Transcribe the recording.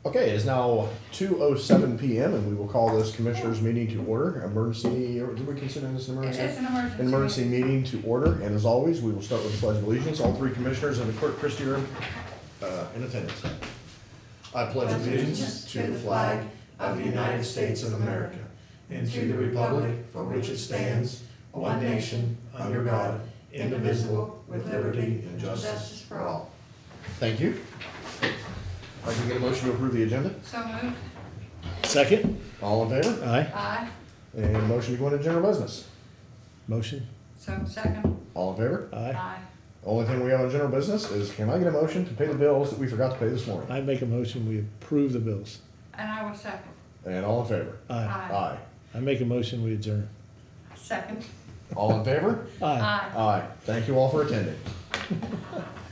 Okay, it is now 2:07 PM and we will call this commissioners meeting to order. Emergency, or did we consider this an emergency? It's an emergency. An emergency meeting to order, and as always, we will start with the pledge of allegiance. All three commissioners and the clerk Christie are in attendance. I pledge allegiance to the flag of the United States of America and to the republic for which it stands, one nation, under God, indivisible, with liberty and justice for all. Thank you. I can get a motion to approve the agenda. So moved. Second? All in favor? Aye. Aye. And motion to go into general business. Motion? So second. All in favor? Aye. Aye. Only thing we have on general business is, can I get a motion to pay the bills that we forgot to pay this morning? I make a motion, we approve the bills. And I will second. And all in favor? Aye. Aye. I make a motion, we adjourn. Second. All in favor? Aye. Aye. Aye. Thank you all for attending.